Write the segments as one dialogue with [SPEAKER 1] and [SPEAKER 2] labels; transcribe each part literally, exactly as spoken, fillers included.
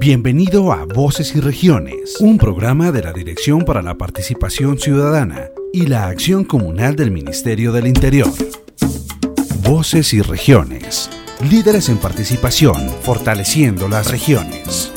[SPEAKER 1] Bienvenido a Voces y Regiones, un programa de la Dirección para la Participación Ciudadana y la Acción Comunal del Ministerio del Interior. Voces y Regiones, líderes en participación, fortaleciendo las regiones.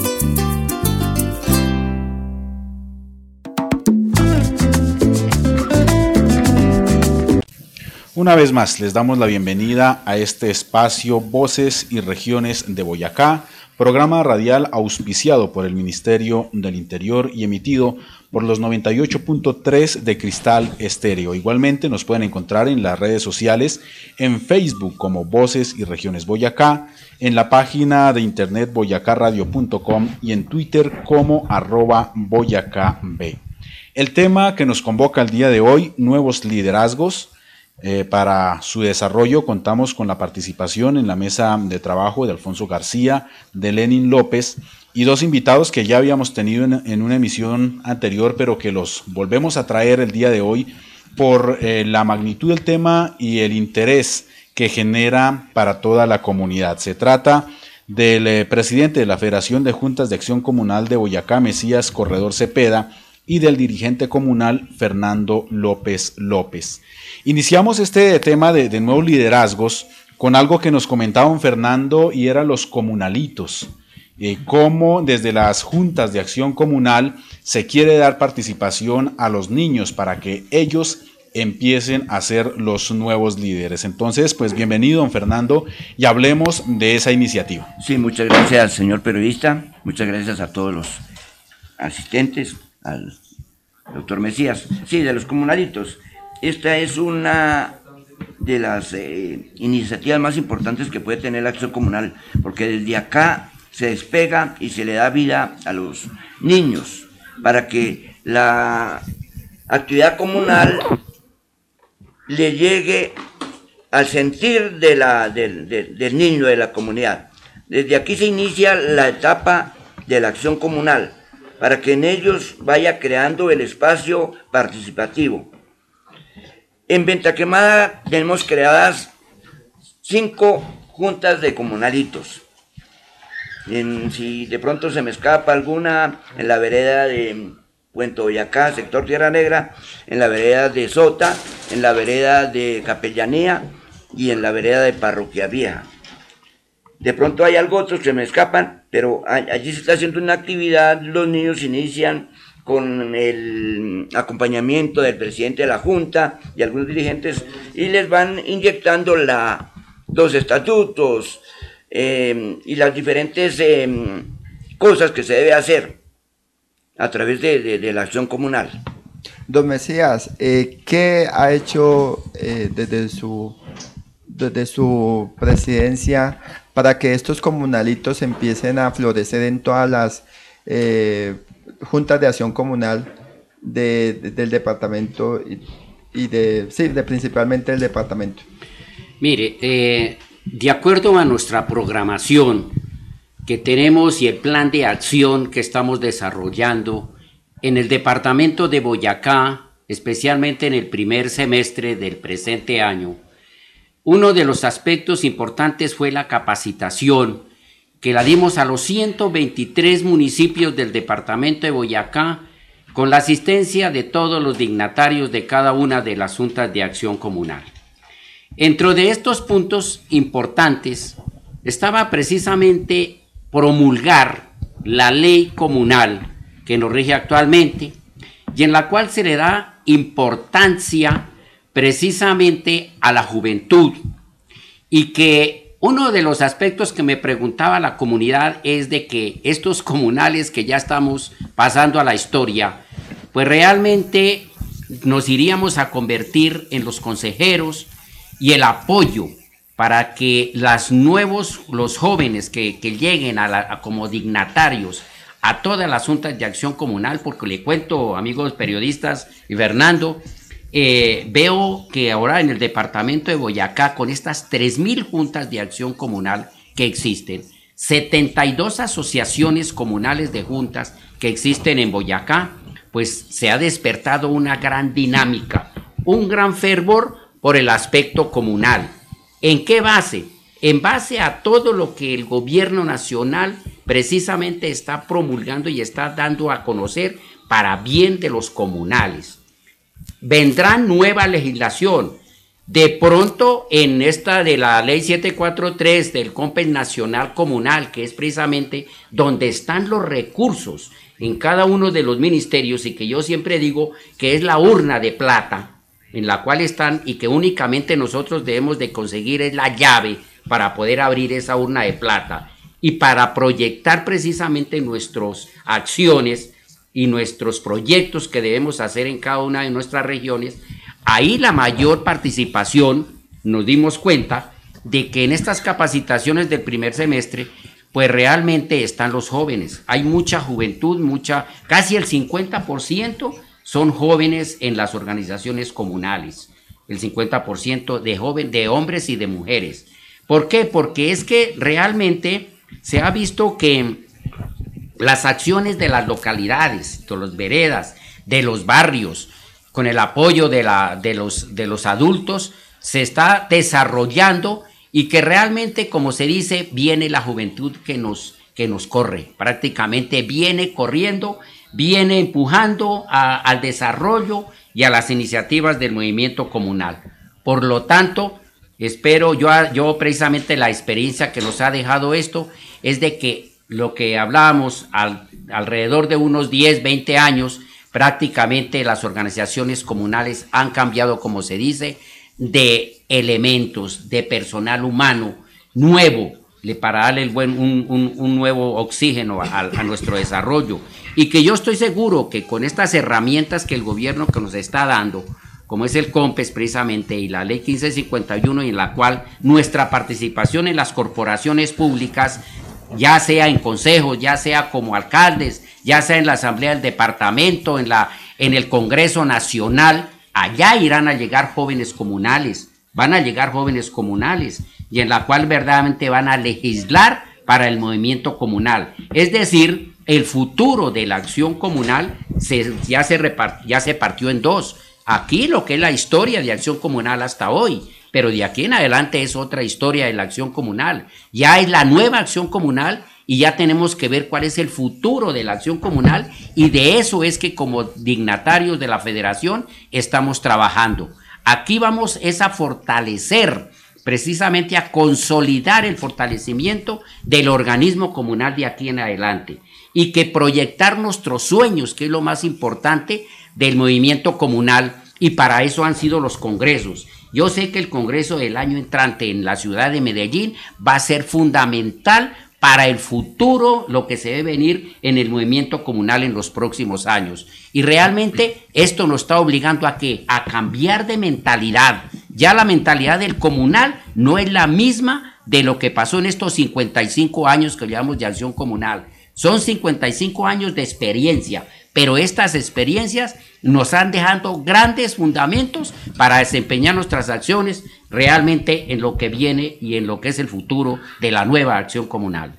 [SPEAKER 2] Una vez más, les damos la bienvenida a este espacio Voces y Regiones de Boyacá, programa radial auspiciado por el Ministerio del Interior y emitido por los noventa y ocho punto tres de Cristal Estéreo. Igualmente nos pueden encontrar en las redes sociales, en Facebook como Voces y Regiones Boyacá, en la página de internet boyacá radio punto com y en Twitter como arroba boyacab. El tema que nos convoca el día de hoy, nuevos liderazgos. Eh, para su desarrollo contamos con la participación en la mesa de trabajo de Alfonso García, de Lenin López y dos invitados que ya habíamos tenido en, en una emisión anterior, pero que los volvemos a traer el día de hoy por eh, la magnitud del tema y el interés que genera para toda la comunidad. Se trata del eh, presidente de la Federación de Juntas de Acción Comunal de Boyacá, Mesías Corredor Cepeda, y del dirigente comunal Fernando López López. Iniciamos este tema de, de nuevos liderazgos con algo que nos comentaba don Fernando y eran los comunalitos. Eh, cómo desde las juntas de acción comunal se quiere dar participación a los niños para que ellos empiecen a ser los nuevos líderes. Entonces, pues bienvenido don Fernando y hablemos de esa iniciativa.
[SPEAKER 3] Sí, muchas gracias señor periodista, muchas gracias a todos los asistentes, al doctor Mesías. Sí, de los comunalitos. Esta es una de las eh, iniciativas más importantes que puede tener la acción comunal, porque desde acá se despega y se le da vida a los niños, para que la actividad comunal le llegue al sentir de la, del, del, del niño, de la comunidad. Desde aquí se inicia la etapa de la acción comunal, para que en ellos vaya creando el espacio participativo. En Venta Quemada tenemos creadas cinco juntas de comunalitos. En, si de pronto se me escapa alguna, en la vereda de Puente Boyacá, sector Tierra Negra, en la vereda de Sota, en la vereda de Capellanía y en la vereda de Parroquia Vieja. De pronto hay algo otros que me escapan, pero allí se está haciendo una actividad, los niños inician con el acompañamiento del presidente de la Junta y algunos dirigentes, y les van inyectando la, los estatutos eh, y las diferentes eh, cosas que se debe hacer a través de, de, de la acción comunal.
[SPEAKER 4] Don Mesías, eh, ¿qué ha hecho eh, desde su, desde su presidencia para que estos comunalitos empiecen a florecer en todas las eh, juntas de acción comunal de, de, del departamento y, y de, sí, de principalmente del departamento?
[SPEAKER 5] Mire, eh, de acuerdo a nuestra programación que tenemos y el plan de acción que estamos desarrollando en el departamento de Boyacá, especialmente en el primer semestre del presente año, uno de los aspectos importantes fue la capacitación que la dimos a los ciento veintitrés municipios del departamento de Boyacá con la asistencia de todos los dignatarios de cada una de las juntas de acción comunal. Dentro de estos puntos importantes estaba precisamente promulgar la ley comunal que nos rige actualmente y en la cual se le da importancia precisamente a la juventud, y que uno de los aspectos que me preguntaba la comunidad es de que estos comunales que ya estamos pasando a la historia, pues realmente nos iríamos a convertir en los consejeros y el apoyo para que las nuevos, los jóvenes que, que lleguen a, la, a como dignatarios a todas las juntas de acción comunal, porque le cuento, amigos periodistas y Fernando, Eh, veo que ahora en el departamento de Boyacá, con estas tres mil juntas de acción comunal que existen, setenta y dos asociaciones comunales de juntas que existen en Boyacá, pues se ha despertado una gran dinámica, un gran fervor por el aspecto comunal. ¿En qué base? En base a todo lo que el gobierno nacional precisamente está promulgando y está dando a conocer para bien de los comunales. Vendrá nueva legislación. De pronto, en esta de la ley setecientos cuarenta y tres del COMPES Nacional Comunal, que es precisamente donde están los recursos en cada uno de los ministerios, y que yo siempre digo que es la urna de plata en la cual están, y que únicamente nosotros debemos de conseguir es la llave para poder abrir esa urna de plata y para proyectar precisamente nuestras acciones y nuestros proyectos que debemos hacer en cada una de nuestras regiones. Ahí la mayor participación, nos dimos cuenta de que en estas capacitaciones del primer semestre, pues realmente están los jóvenes. Hay mucha juventud, mucha, casi el cincuenta por ciento son jóvenes en las organizaciones comunales, el cincuenta por ciento de jóvenes, de hombres y de mujeres. ¿Por qué? Porque es que realmente se ha visto que las acciones de las localidades, de las veredas, de los barrios, con el apoyo de, la, de, los, de los adultos, se está desarrollando, y que realmente, como se dice, viene la juventud que nos, que nos corre, prácticamente viene corriendo, viene empujando a, al desarrollo y a las iniciativas del movimiento comunal. Por lo tanto, espero, yo, yo precisamente la experiencia que nos ha dejado esto es de que lo que hablábamos al, alrededor de unos diez, veinte años, prácticamente las organizaciones comunales han cambiado, como se dice, de elementos, de personal humano nuevo, para darle el buen, un, un, un nuevo oxígeno a, a nuestro desarrollo. Y que yo estoy seguro que con estas herramientas que el gobierno que nos está dando, como es el COMPES precisamente y la ley quince cincuenta y uno, y en la cual nuestra participación en las corporaciones públicas, ya sea en consejos, ya sea como alcaldes, ya sea en la asamblea del departamento, en, la, en el Congreso Nacional, allá irán a llegar jóvenes comunales, van a llegar jóvenes comunales, y en la cual verdaderamente van a legislar para el movimiento comunal. Es decir, el futuro de la acción comunal se, ya, se repart, ya se partió en dos. Aquí lo que es la historia de acción comunal hasta hoy, pero de aquí en adelante es otra historia de la acción comunal. Ya es la nueva acción comunal, y ya tenemos que ver cuál es el futuro de la acción comunal, y de eso es que como dignatarios de la federación estamos trabajando. Aquí vamos es a fortalecer, precisamente a consolidar el fortalecimiento del organismo comunal de aquí en adelante, y que proyectar nuestros sueños, que es lo más importante del movimiento comunal, y para eso han sido los congresos. Yo sé que el congreso del año entrante en la ciudad de Medellín va a ser fundamental para el futuro, lo que se debe venir en el movimiento comunal en los próximos años. Y realmente esto nos está obligando a ¿qué? A cambiar de mentalidad. Ya la mentalidad del comunal no es la misma de lo que pasó en estos cincuenta y cinco años que llevamos de acción comunal. Son cincuenta y cinco años de experiencia, pero estas experiencias nos han dejado grandes fundamentos para desempeñar nuestras acciones realmente en lo que viene y en lo que es el futuro de la nueva acción comunal.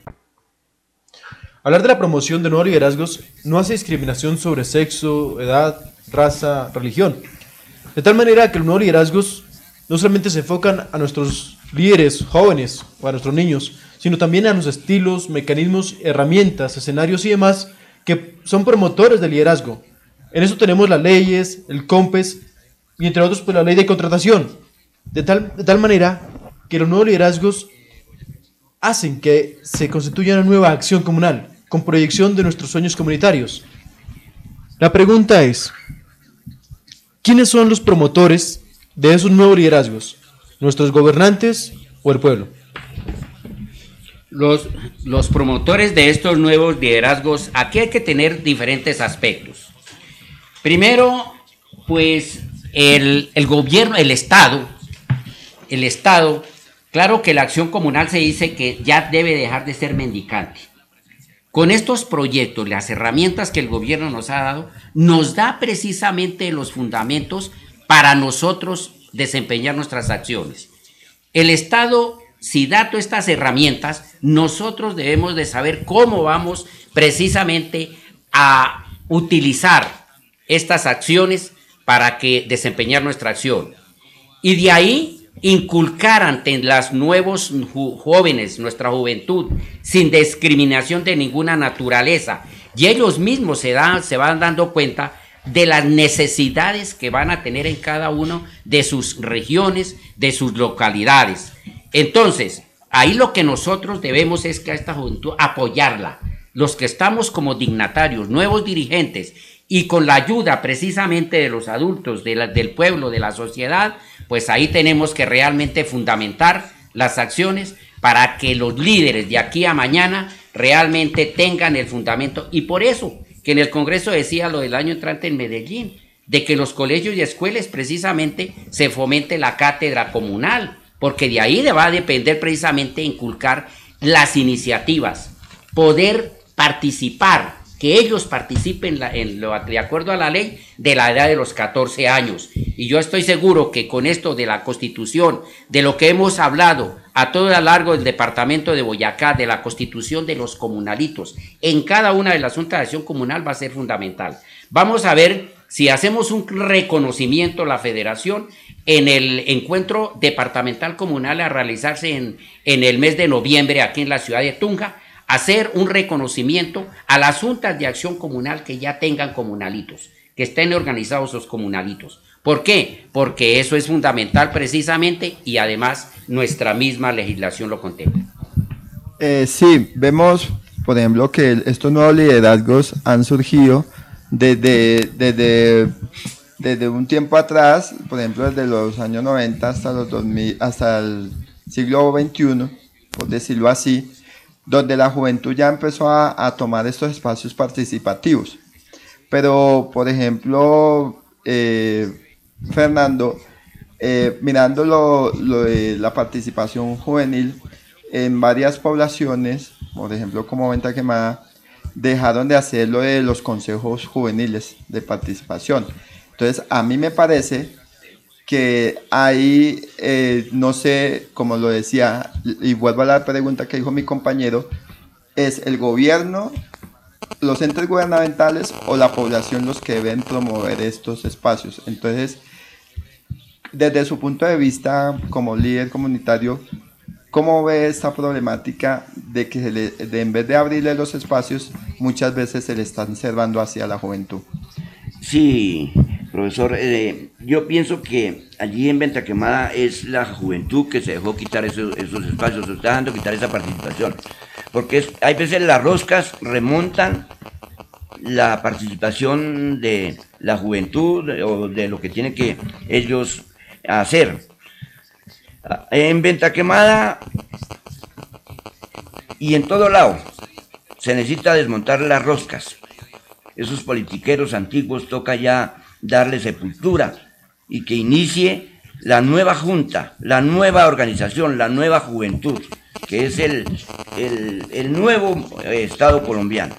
[SPEAKER 6] Hablar de la promoción de nuevos liderazgos no hace discriminación sobre sexo, edad, raza, religión. De tal manera que los nuevos liderazgos no solamente se enfocan a nuestros líderes jóvenes o a nuestros niños, sino también a los estilos, mecanismos, herramientas, escenarios y demás que son promotores del liderazgo. En eso tenemos las leyes, el COMPES y entre otros pues la ley de contratación. De tal, de tal manera que los nuevos liderazgos hacen que se constituya una nueva acción comunal con proyección de nuestros sueños comunitarios. La pregunta es, ¿quiénes son los promotores de esos nuevos liderazgos? ¿Nuestros gobernantes o el pueblo?
[SPEAKER 5] Los, los promotores de estos nuevos liderazgos, aquí hay que tener diferentes aspectos. Primero, pues el, el gobierno, el Estado, el Estado, claro que la acción comunal se dice que ya debe dejar de ser mendicante. Con estos proyectos, las herramientas que el gobierno nos ha dado, nos da precisamente los fundamentos para nosotros desempeñar nuestras acciones. El Estado, si da todas estas herramientas, nosotros debemos de saber cómo vamos precisamente a utilizar estas acciones para que desempeñar nuestra acción. Y de ahí inculcar ante los nuevos jóvenes, nuestra juventud, sin discriminación de ninguna naturaleza, y ellos mismos se, dan, se van dando cuenta de las necesidades que van a tener en cada uno de sus regiones, de sus localidades. Entonces, ahí lo que nosotros debemos es que a esta juventud apoyarla, los que estamos como dignatarios, nuevos dirigentes, y con la ayuda precisamente de los adultos, de la, del pueblo, de la sociedad, pues ahí tenemos que realmente fundamentar las acciones para que los líderes de aquí a mañana realmente tengan el fundamento. Y por eso que en el Congreso decía lo del año entrante en Medellín, de que los colegios y escuelas precisamente se fomente la cátedra comunal, porque de ahí va a depender precisamente inculcar las iniciativas, poder participar, que ellos participen la, en lo, de acuerdo a la ley de la edad de los catorce años. Y yo estoy seguro que con esto de la Constitución, de lo que hemos hablado a todo lo largo del departamento de Boyacá, de la constitución de los comunalitos, en cada una de las juntas de acción comunal va a ser fundamental. Vamos a ver si hacemos un reconocimiento la federación en el encuentro departamental comunal a realizarse en, en el mes de noviembre aquí en la ciudad de Tunja, hacer un reconocimiento a las juntas de acción comunal que ya tengan comunalitos, que estén organizados los comunalitos. ¿Por qué? Porque eso es fundamental precisamente y además nuestra misma legislación lo contempla.
[SPEAKER 4] Eh, sí, vemos, por ejemplo, que estos nuevos liderazgos han surgido desde, desde, desde un tiempo atrás, por ejemplo, desde los años noventa hasta, los dos mil, hasta el siglo veintiuno, por decirlo así, donde la juventud ya empezó a, a tomar estos espacios participativos. Pero, por ejemplo, eh, Fernando, eh, mirando lo, lo de la participación juvenil, en varias poblaciones, por ejemplo como Venta Quemada, dejaron de hacer lo de los consejos juveniles de participación. Entonces, a mí me parece que ahí, eh, no sé, como lo decía, y vuelvo a la pregunta que dijo mi compañero, ¿es el gobierno, los entes gubernamentales o la población los que deben promover estos espacios? Entonces, desde su punto de vista como líder comunitario, ¿cómo ve esta problemática de que se le, de, en vez de abrirle los espacios, muchas veces se le están cerrando hacia la juventud?
[SPEAKER 3] Sí, profesor, eh, yo pienso que allí en Venta Quemada es la juventud que se dejó quitar esos, esos espacios, se está dejando quitar esa participación, porque es, hay veces las roscas remontan la participación de la juventud o de lo que tienen que ellos hacer. En Venta Quemada y en todo lado se necesita desmontar las roscas. Esos politiqueros antiguos toca ya darle sepultura y que inicie la nueva junta, la nueva organización, la nueva juventud, que es el, el, el nuevo Estado colombiano.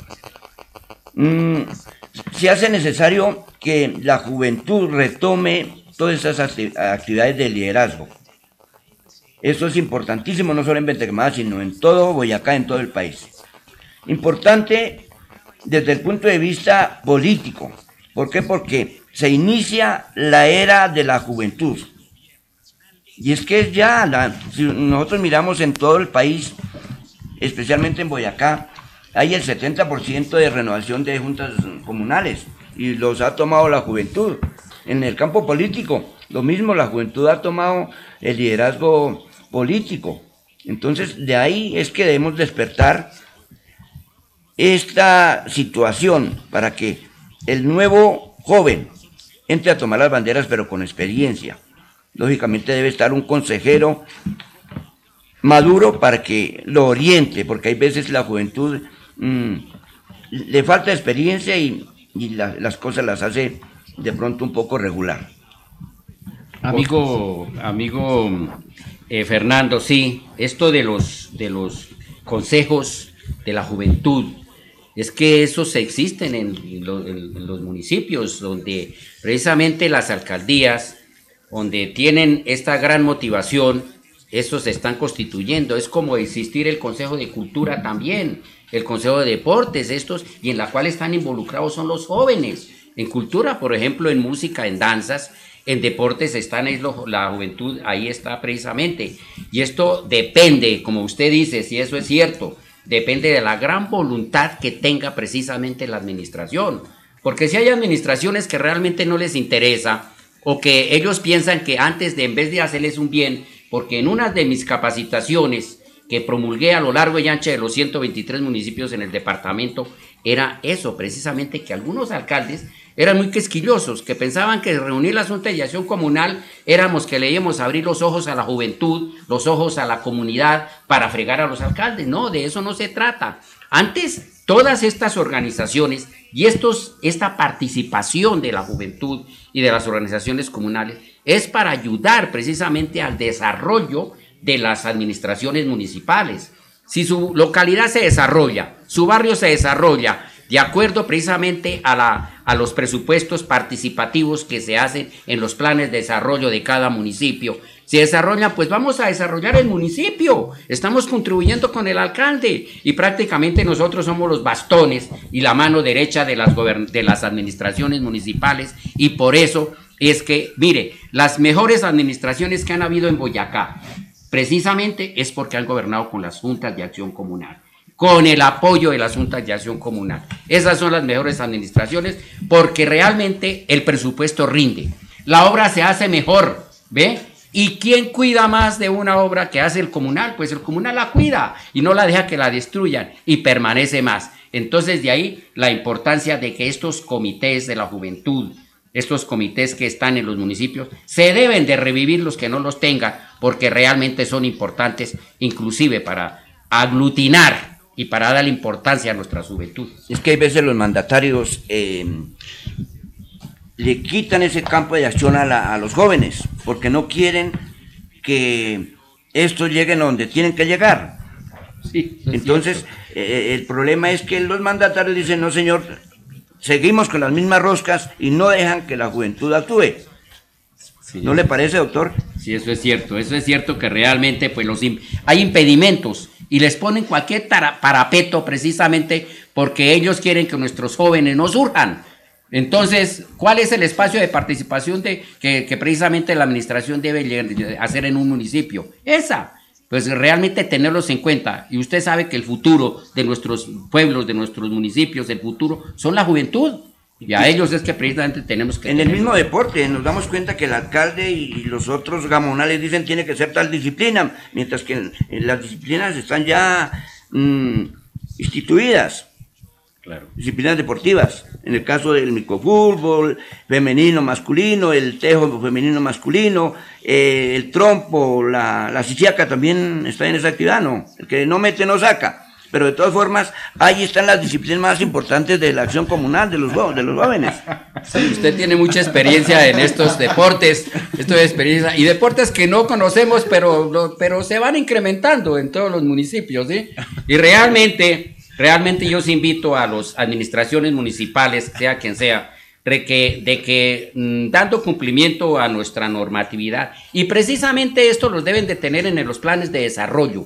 [SPEAKER 3] Mm, se hace necesario que la juventud retome todas esas actividades de liderazgo. Eso es importantísimo, no solo en Venta Quemada, sino en todo Boyacá, en todo el país. Importante desde el punto de vista político. ¿Por qué? Porque se inicia la era de la juventud. Y es que ya, la, si nosotros miramos en todo el país, especialmente en Boyacá, hay el setenta por ciento de renovación de juntas comunales y los ha tomado la juventud. En el campo político, lo mismo, la juventud ha tomado el liderazgo político. Entonces, de ahí es que debemos despertar esta situación para que el nuevo joven entre a tomar las banderas, pero con experiencia. Lógicamente debe estar un consejero maduro para que lo oriente, porque hay veces la juventud mmm, le falta experiencia y, y la, las cosas las hace de pronto un poco regular.
[SPEAKER 5] Amigo, amigo eh, Fernando, sí, esto de los, de los consejos de la juventud, es que esos existen en, lo, en los municipios, donde precisamente las alcaldías, donde tienen esta gran motivación, esos se están constituyendo. Es como existir el Consejo de Cultura también, el Consejo de Deportes, estos, y en la cual están involucrados son los jóvenes, en cultura, por ejemplo, en música, en danzas. en deportes están, es lo, la juventud ahí está precisamente. Y esto depende, como usted dice, si eso es cierto, depende de la gran voluntad que tenga precisamente la administración. Porque si hay administraciones que realmente no les interesa, o que ellos piensan que antes de, en vez de hacerles un bien, porque en una de mis capacitaciones que promulgué a lo largo y ancho de los ciento veintitrés municipios en el departamento, era eso, precisamente que algunos alcaldes eran muy quisquillosos, que pensaban que reunir la Junta de Acción Comunal éramos que le íbamos a abrir los ojos a la juventud, los ojos a la comunidad para fregar a los alcaldes. No, de eso no se trata. Antes, todas estas organizaciones y estos, esta participación de la juventud y de las organizaciones comunales es para ayudar precisamente al desarrollo de las administraciones municipales. Si su localidad se desarrolla, su barrio se desarrolla de acuerdo precisamente a, la, a los presupuestos participativos que se hacen en los planes de desarrollo de cada municipio, se desarrollan, pues vamos a desarrollar el municipio, estamos contribuyendo con el alcalde y prácticamente nosotros somos los bastones y la mano derecha de las, de las administraciones municipales, y por eso es que, mire, las mejores administraciones que han habido en Boyacá, precisamente es porque han gobernado con las juntas de acción comunal, con el apoyo de las juntas de acción comunal. Esas son las mejores administraciones porque realmente el presupuesto rinde, la obra se hace mejor, ¿ve? ¿Y quién cuida más de una obra que hace el comunal? Pues el comunal la cuida y no la deja que la destruyan y permanece más. Entonces de ahí la importancia de que estos comités de la juventud, estos comités que están en los municipios, se deben de revivir los que no los tengan, porque realmente son importantes, inclusive para aglutinar y para darle importancia a nuestra juventud.
[SPEAKER 3] Es que hay veces los mandatarios eh, le quitan ese campo de acción a, la, a los jóvenes, porque no quieren que estos lleguen a donde tienen que llegar.
[SPEAKER 5] Sí,
[SPEAKER 3] entonces, eh, el problema es que los mandatarios dicen, no señor, seguimos con las mismas roscas y no dejan que la juventud actúe. Sí. ¿No le parece, doctor?
[SPEAKER 5] Sí, eso es cierto, eso es cierto que realmente pues los hay impedimentos y les ponen cualquier parapeto precisamente porque ellos quieren que nuestros jóvenes no surjan. Entonces, ¿cuál es el espacio de participación de, que, que precisamente la administración debe hacer en un municipio? Esa. Pues realmente tenerlos en cuenta, y usted sabe que el futuro de nuestros pueblos, de nuestros municipios, el futuro son la juventud, y a ellos es que precisamente tenemos que...
[SPEAKER 3] En el mismo deporte nos damos cuenta que el alcalde y los otros gamonales dicen tiene que ser tal disciplina, mientras que en, en las disciplinas están ya mmm, instituidas. Claro. Disciplinas deportivas, en el caso del microfútbol, femenino, masculino, el tejo femenino, masculino, eh, el trompo, la, la siciaca también está en esa actividad, ¿no? El que no mete no saca, pero de todas formas, ahí están las disciplinas más importantes de la acción comunal de los, de los jóvenes.
[SPEAKER 5] Sí, usted tiene mucha experiencia en estos deportes, esto es experiencia, y deportes que no conocemos, pero, pero se van incrementando en todos los municipios, ¿sí? Y realmente... Realmente yo os invito a las administraciones municipales, sea quien sea, de que, de que mmm, dando cumplimiento a nuestra normatividad, y precisamente esto los deben de tener en los planes de desarrollo.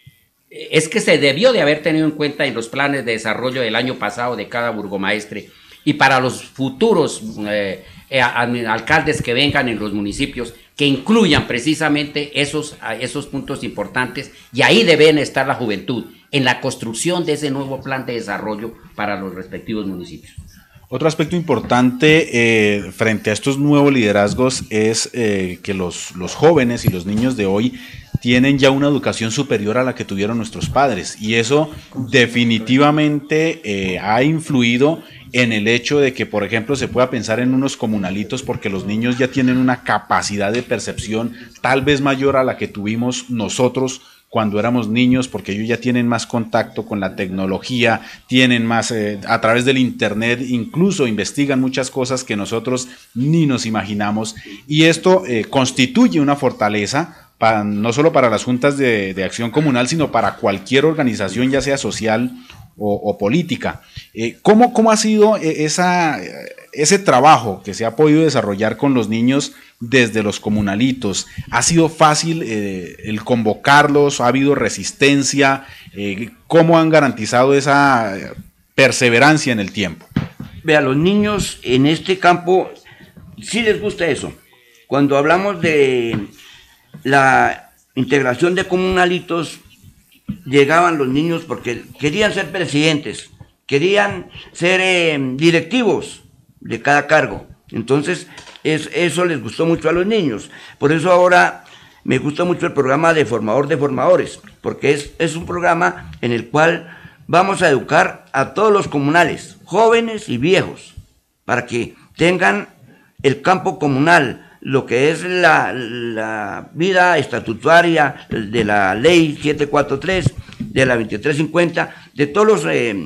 [SPEAKER 5] Es que se debió de haber tenido en cuenta en los planes de desarrollo del año pasado de cada burgomaestre, y para los futuros eh, eh, alcaldes que vengan en los municipios, que incluyan precisamente esos, esos puntos importantes, y ahí deben estar la juventud, en la construcción de ese nuevo plan de desarrollo para los respectivos municipios.
[SPEAKER 2] Otro aspecto importante eh, frente a estos nuevos liderazgos es eh, que los, los jóvenes y los niños de hoy tienen ya una educación superior a la que tuvieron nuestros padres, y eso definitivamente eh, ha influido en el hecho de que, por ejemplo, se pueda pensar en unos comunalitos porque los niños ya tienen una capacidad de percepción tal vez mayor a la que tuvimos nosotros cuando éramos niños, porque ellos ya tienen más contacto con la tecnología, tienen más, eh, a través del internet, incluso investigan muchas cosas que nosotros ni nos imaginamos, y esto eh, constituye una fortaleza, para, no solo para las juntas de, de acción comunal, sino para cualquier organización, ya sea social o, o política. Eh, ¿cómo, ¿Cómo ha sido esa, ese trabajo que se ha podido desarrollar con los niños desde los comunalitos? ¿Ha sido fácil eh, el convocarlos? ¿Ha habido resistencia? Eh, ¿Cómo han garantizado esa perseverancia en el tiempo?
[SPEAKER 3] Vea, los niños en este campo sí les gusta eso. cuando hablamos de la integración de comunalitos, llegaban los niños porque querían ser presidentes, querían ser eh, directivos de cada cargo. Entonces, es, eso les gustó mucho a los niños. Por eso ahora me gusta mucho el programa de formador de formadores, porque es, es un programa en el cual vamos a educar a todos los comunales, jóvenes y viejos, para que tengan el campo comunal, lo que es la, la vida estatutaria de la ley setecientos cuarenta y tres, de la veintitrés cincuenta, de todos los eh,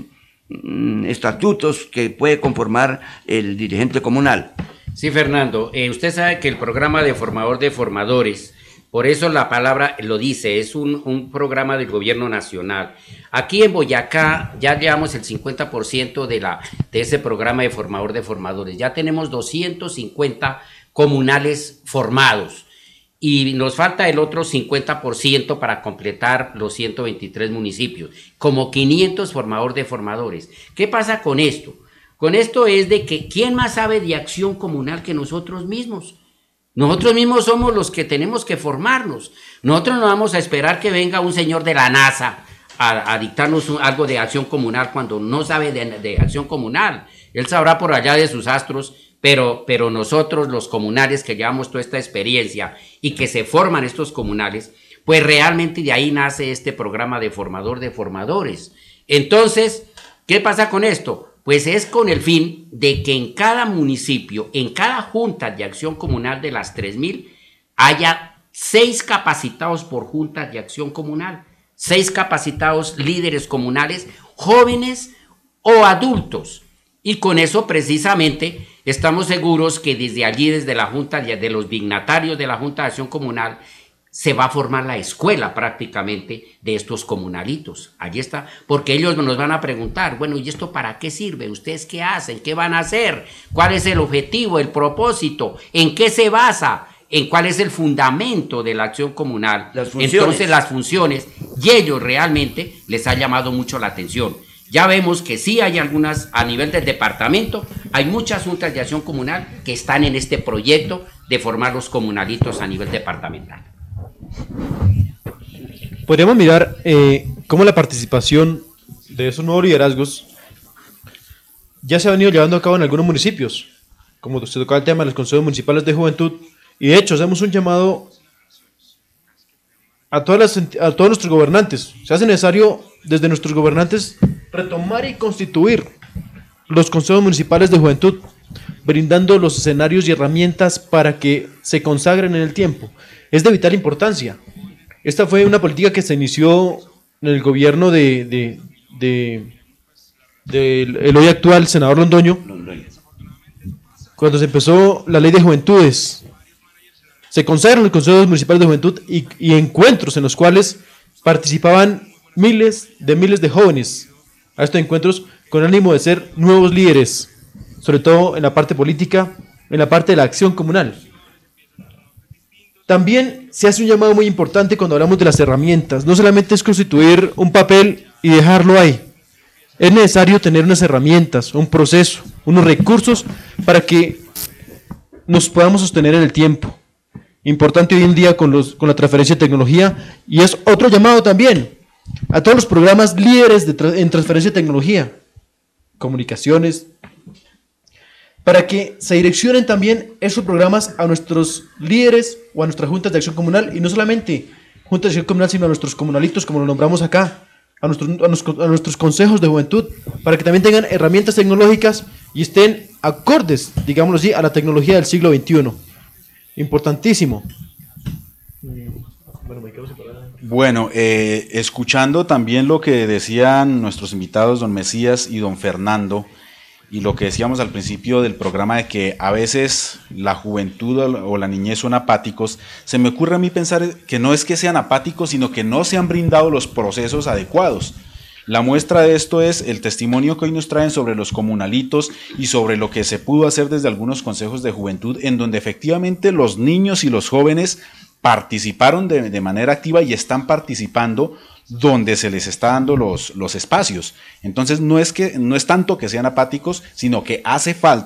[SPEAKER 3] estatutos que puede conformar el dirigente comunal.
[SPEAKER 5] Sí, Fernando, eh, usted sabe que el programa de formador de formadores, por eso la palabra lo dice, es un, un programa del gobierno nacional. Aquí en Boyacá ya llevamos el cincuenta por ciento de, la, de ese programa de formador de formadores. Ya tenemos doscientos cincuenta comunales formados y nos falta el otro cincuenta por ciento para completar los ciento veintitrés municipios, como quinientos formadores de formadores. ¿Qué pasa con esto? Con esto es de que ¿quién más sabe de acción comunal que nosotros mismos? Nosotros mismos somos los que tenemos que formarnos. Nosotros no vamos a esperar que venga un señor de la NASA a, a dictarnos un, algo de acción comunal cuando no sabe de, de acción comunal. Él sabrá por allá de sus astros, pero, pero nosotros los comunales que llevamos toda esta experiencia y que se forman estos comunales, pues realmente de ahí nace este programa de formador de formadores. Entonces, ¿qué pasa con esto? Pues es con el fin de que en cada municipio, en cada junta de acción comunal de las tres mil, haya seis capacitados por junta de acción comunal, seis capacitados líderes comunales, jóvenes o adultos. Y con eso precisamente estamos seguros que desde allí, desde la junta, de los dignatarios de la Junta de Acción Comunal, se va a formar la escuela prácticamente de estos comunalitos. Allí está, porque ellos nos van a preguntar, bueno, ¿y esto para qué sirve? ¿Ustedes qué hacen? ¿Qué van a hacer? ¿Cuál es el objetivo, el propósito? ¿En qué se basa? ¿En cuál es el fundamento de la acción comunal?
[SPEAKER 3] Las funciones.
[SPEAKER 5] Entonces las funciones, y ellos realmente les ha llamado mucho la atención. Ya vemos que sí hay algunas, a nivel del departamento, hay muchas juntas de acción comunal que están en este proyecto de formar los comunalitos a nivel departamental.
[SPEAKER 6] Podríamos mirar eh, cómo la participación de esos nuevos liderazgos ya se ha venido llevando a cabo en algunos municipios, como se tocaba el tema de los consejos municipales de juventud, y de hecho hacemos un llamado a, todas las, a todos nuestros gobernantes. Se hace necesario desde nuestros gobernantes retomar y constituir los consejos municipales de juventud, brindando los escenarios y herramientas para que se consagren en el tiempo. Es de vital importancia. Esta fue una política que se inició en el gobierno de, de, de, de el hoy actual senador Londoño, cuando se empezó la ley de juventudes. Se consagran los consejos municipales de juventud y, y encuentros en los cuales participaban miles de miles de jóvenes a estos encuentros con ánimo de ser nuevos líderes, sobre todo en la parte política, en la parte de la acción comunal. También se hace un llamado muy importante cuando hablamos de las herramientas. No solamente es constituir un papel y dejarlo ahí. Es necesario tener unas herramientas, un proceso, unos recursos para que nos podamos sostener en el tiempo. Importante hoy en día con, los, con la transferencia de tecnología, y es otro llamado también a todos los programas líderes de tra en transferencia de tecnología, comunicaciones, para que se direccionen también esos programas a nuestros líderes o a nuestras juntas de acción comunal, y no solamente juntas de acción comunal, sino a nuestros comunalitos, como lo nombramos acá, a nuestros, a, nuestros, a nuestros consejos de juventud, para que también tengan herramientas tecnológicas y estén acordes, digámoslo así, a la tecnología del siglo veintiuno. Importantísimo.
[SPEAKER 2] Bueno, eh, escuchando también lo que decían nuestros invitados, don Mesías y don Fernando, y lo que decíamos al principio del programa de que a veces la juventud o la niñez son apáticos, se me ocurre a mí pensar que no es que sean apáticos, sino que no se han brindado los procesos adecuados. La muestra de esto es el testimonio que hoy nos traen sobre los comunalitos y sobre lo que se pudo hacer desde algunos consejos de juventud, en donde efectivamente los niños y los jóvenes participaron de, de manera activa y están participando donde se les está dando los, los espacios. Entonces no es, que, no es tanto que sean apáticos, sino que hace falta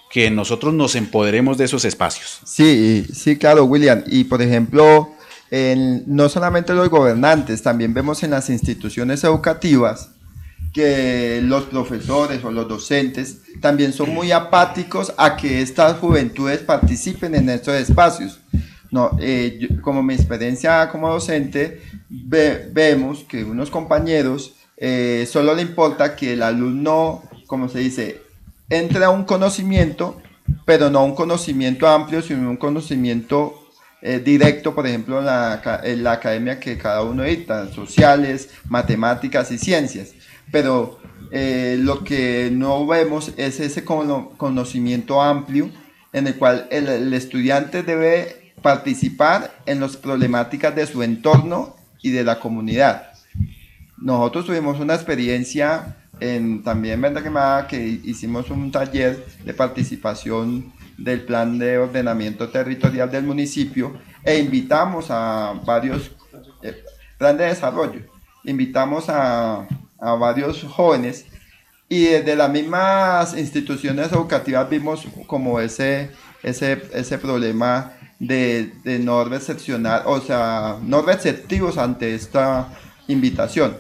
[SPEAKER 2] que nosotros nos empoderemos de esos espacios.
[SPEAKER 4] Sí, sí, claro, William. Y por ejemplo, en, no solamente los gobernantes, también vemos en las instituciones educativas que los profesores o los docentes también son muy apáticos a que estas juventudes participen en estos espacios. No, eh, yo, como mi experiencia como docente, ve, vemos que unos compañeros eh, solo le importa que el alumno, como se dice, entre a un conocimiento, pero no un conocimiento amplio, sino un conocimiento Eh, directo, por ejemplo, en la, en la academia que cada uno dicta, sociales, matemáticas y ciencias. Pero eh, lo que no vemos es ese cono conocimiento amplio en el cual el, el estudiante debe participar en las problemáticas de su entorno y de la comunidad. Nosotros tuvimos una experiencia en, también, ¿verdad que, que hicimos un taller de participación del plan de ordenamiento territorial del municipio e invitamos a varios, eh, plan de desarrollo, invitamos a, a varios jóvenes y desde las mismas instituciones educativas vimos como ese, ese, ese problema de, de no recepcionar, o sea, no receptivos ante esta invitación.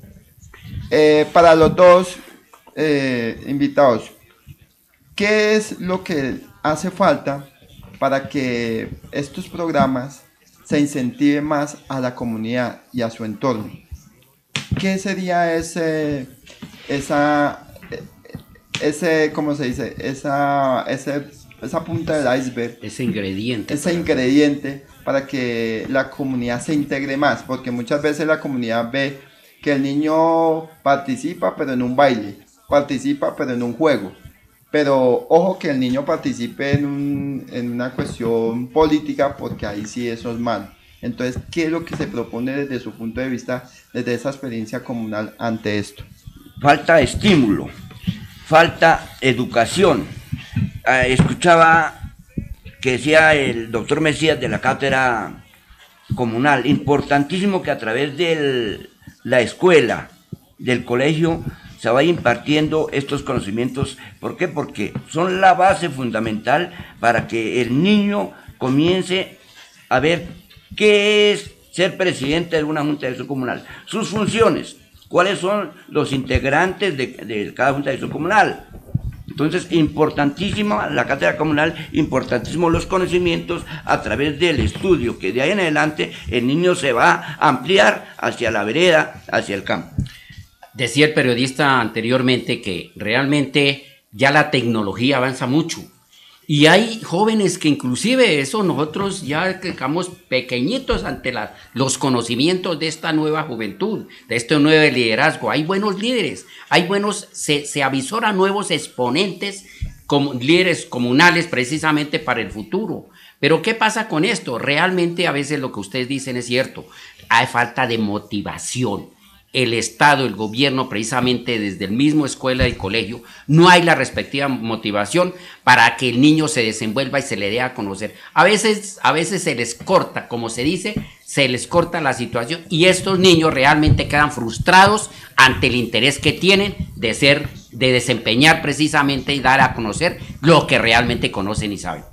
[SPEAKER 4] Eh, para los dos eh, invitados, ¿qué es lo que hace falta para que estos programas se incentiven más a la comunidad y a su entorno? ¿Qué sería ese, esa, ese, cómo se dice, esa, ese, esa punta del iceberg?
[SPEAKER 5] Ese ingrediente.
[SPEAKER 4] Ese ingrediente para que la comunidad se integre más, porque muchas veces la comunidad ve que el niño participa pero en un baile, participa pero en un juego. Pero ojo que el niño participe en, un, en una cuestión política, porque ahí sí eso es malo. Entonces, ¿qué es lo que se propone desde su punto de vista, desde esa experiencia comunal ante esto?
[SPEAKER 3] Falta estímulo, falta educación. Eh, escuchaba que decía el doctor Mesías de la cátedra comunal, importantísimo que a través de la escuela, del colegio, se vaya impartiendo estos conocimientos. ¿Por qué? Porque son la base fundamental para que el niño comience a ver qué es ser presidente de una junta de acción comunal, sus funciones, cuáles son los integrantes de, de cada junta de acción comunal. Entonces, importantísima la cátedra comunal, importantísimos los conocimientos a través del estudio, que de ahí en adelante el niño se va a ampliar hacia la vereda, hacia el campo.
[SPEAKER 5] Decía el periodista anteriormente que realmente ya la tecnología avanza mucho y hay jóvenes que inclusive eso nosotros ya quedamos pequeñitos ante la, los conocimientos de esta nueva juventud, de este nuevo liderazgo. Hay buenos líderes, hay buenos, se, se avisoran nuevos exponentes como líderes comunales precisamente para el futuro. Pero ¿qué pasa con esto? Realmente a veces lo que ustedes dicen es cierto, hay falta de motivación. El Estado, el gobierno, precisamente desde el mismo escuela y colegio, no hay la respectiva motivación para que el niño se desenvuelva y se le dé a conocer. A veces, a veces se les corta, como se dice, se les corta la situación y estos niños realmente quedan frustrados ante el interés que tienen de ser, de desempeñar precisamente y dar a conocer lo que realmente conocen y saben.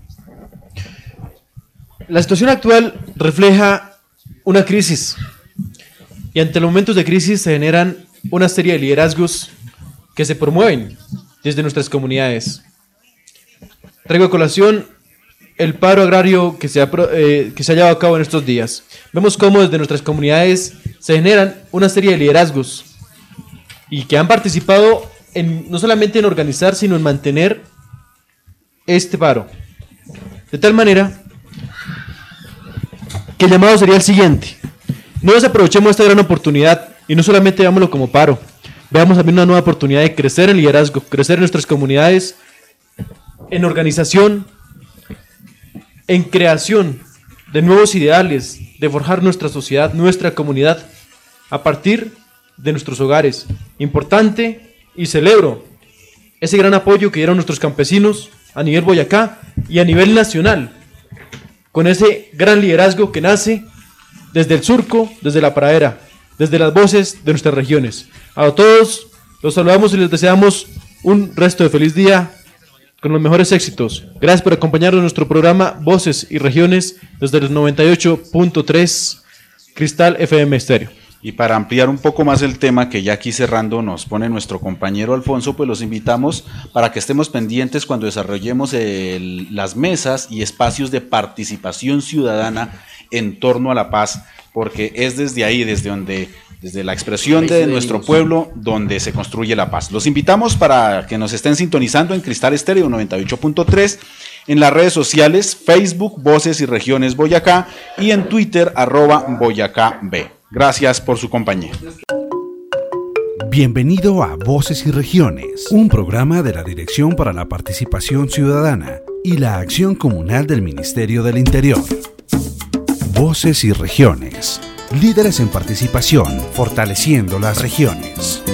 [SPEAKER 6] La situación actual refleja una crisis. Y ante los momentos de crisis se generan una serie de liderazgos que se promueven desde nuestras comunidades. Traigo a colación el paro agrario que se, ha, eh, que se ha llevado a cabo en estos días. Vemos cómo desde nuestras comunidades se generan una serie de liderazgos y que han participado en, no solamente en organizar, sino en mantener este paro. De tal manera que el llamado sería el siguiente. No desaprovechemos esta gran oportunidad y no solamente veámoslo como paro, veamos también una nueva oportunidad de crecer en liderazgo, crecer en nuestras comunidades, en organización, en creación de nuevos ideales, de forjar nuestra sociedad, nuestra comunidad, a partir de nuestros hogares. Importante y celebro ese gran apoyo que dieron nuestros campesinos a nivel Boyacá y a nivel nacional, con ese gran liderazgo que nace desde el surco, desde la pradera, desde las voces de nuestras regiones. A todos los saludamos y les deseamos un resto de feliz día con los mejores éxitos. Gracias por acompañarnos en nuestro programa Voces y Regiones desde el noventa y ocho punto tres Cristal F M Estéreo.
[SPEAKER 2] Y para ampliar un poco más el tema que ya aquí cerrando nos pone nuestro compañero Alfonso, pues los invitamos para que estemos pendientes cuando desarrollemos el, las mesas y espacios de participación ciudadana en torno a la paz, porque es desde ahí, desde donde, desde la expresión de nuestro pueblo, donde se construye la paz. Los invitamos para que nos estén sintonizando en Cristal Estéreo noventa y ocho punto tres, en las redes sociales, Facebook, Voces y Regiones Boyacá, y en Twitter, arroba Boyacá B. Gracias por su compañía.
[SPEAKER 1] Bienvenido a Voces y Regiones, un programa de la Dirección para la Participación Ciudadana y la Acción Comunal del Ministerio del Interior. Voces y Regiones, líderes en participación, fortaleciendo las regiones.